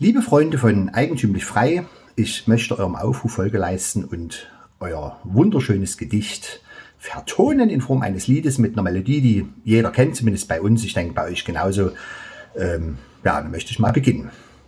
Liebe Freunde von Eigentümlich Frei, ich möchte eurem Aufruf Folge leisten und euer wunderschönes Gedicht vertonen in Form eines Liedes mit einer Melodie, die jeder kennt, zumindest bei uns, ich denke bei euch genauso. Dann möchte ich mal beginnen.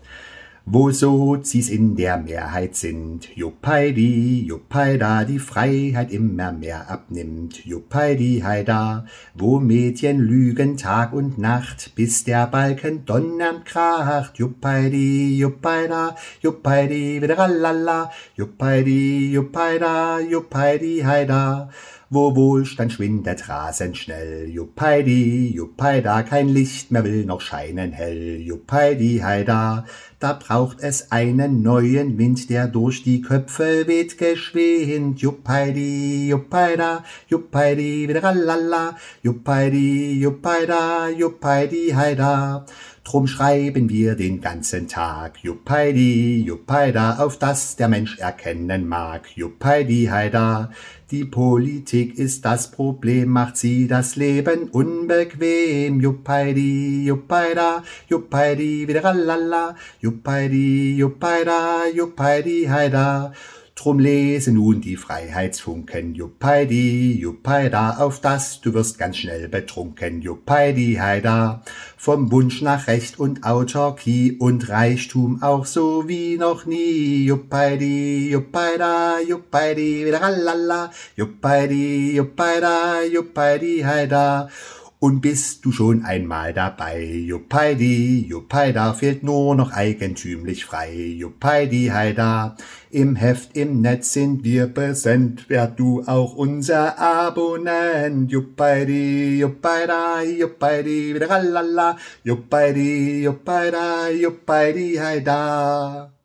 Wo Sozis in der Mehrheit sind, Juppeidi, Juppeida, die Freiheit immer mehr abnimmt, Juppeidi, heida, wo Mädchen lügen Tag und Nacht, bis der Balken donnernd kracht, Juppeidi, Juppeida, Juppeidi, wieder lala, Juppeidi, Juppeida, Juppeidi, heida, wo Wohlstand schwindet rasend schnell, Juppeidi, Juppeida, kein Licht mehr will noch scheinen hell, Juppeidi, heida, da braucht es einen neuen Wind, der durch die Köpfe weht geschwind, Juppeidi, Juppeida, Juppeidi, wieder lala, Juppeidi, Juppeida, Juppeidi, heida. Drum schreiben wir den ganzen Tag, Juppeidi, Juppeida, auf das der Mensch erkennen mag, Juppeidi, heida. Die Politik ist das Problem, macht sie das Leben unbequem, Juppeidi, Juppeida, Juppeidi, wieder lala, Juppeidi, Juppeida, Juppeidi, heida. Drum lese nun die Freiheitsfunken, Juppeidi, Juppeida, auf das du wirst ganz schnell betrunken, Juppeidi, heida. Vom Wunsch nach Recht und Autarkie und Reichtum auch so wie noch nie, Juppeidi, Juppeida, Juppeidi, wieder lala, Juppeidi, Juppeida, Juppeidi, heida. Und bist du schon einmal dabei, Juppeidi, Juppeida, fehlt nur noch eigentümlich frei, Juppeidi, heida. Im Heft, im Netz sind wir präsent, werd du auch unser Abonnent, Juppeidi, Juppeida, Juppeidi, wieder lala, Juppeidi, Juppeida, Juppeidi, heida.